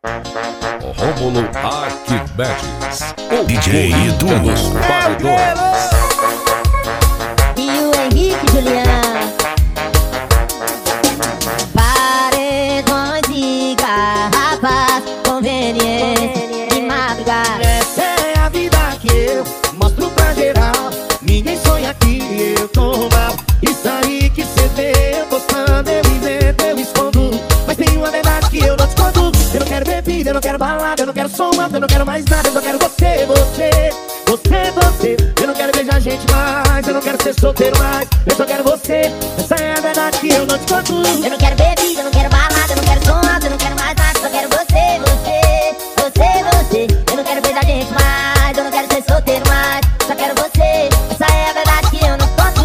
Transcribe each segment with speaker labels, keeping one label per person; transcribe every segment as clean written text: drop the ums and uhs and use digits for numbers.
Speaker 1: Rômulo Arquimedes, o
Speaker 2: DJ Edu
Speaker 1: dos paredões.
Speaker 3: E o Henrique Juliano. Paredões e garrafas, conveniência de madrugada.
Speaker 4: Essa é a vida que eu mostro pra geral. Ninguém sonha que eu tô mal. Isso aí que cê vê eu postando, eu invento, eu escondo. Mas tem uma verdade que eu não te conto. Eu não quero bebida, eu não quero balada, eu não quero som alto, eu não quero mais nada. Eu só quero você, você, você, você. Eu não quero beijar gente mais, eu não quero ser solteiro mais. Eu só quero você, essa é a verdade que eu não te conto.
Speaker 3: Eu não quero bebida, eu não quero balada, eu não quero som alto, eu não quero mais nada. Só quero você, você, você, você. Eu não quero beijar gente mais, eu não quero ser solteiro mais. Só quero você, essa é a verdade que eu não te conto.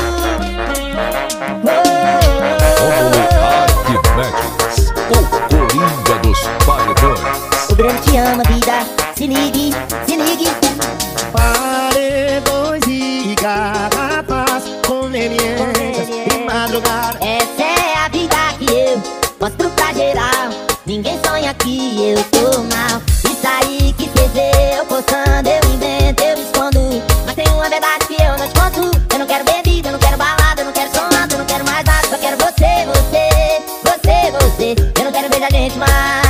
Speaker 1: Rômulo Arquimedes, o coringa dos paredões.
Speaker 3: O grande te ama, vida, se ligue, se ligue.
Speaker 4: Paredões e garrafas, conveniências de madrugada.
Speaker 3: Essa é a vida que eu mostro pra geral. Ninguém sonha que eu tô mal. Isso aí que cê vê eu postando, eu invento, eu escondo. Mas tem uma verdade que eu não te conto. Eu não quero bebida, eu não quero balada, eu não quero som alto, eu não quero mais nada. Só quero você, você, você, você. Eu não quero beijar gente mais,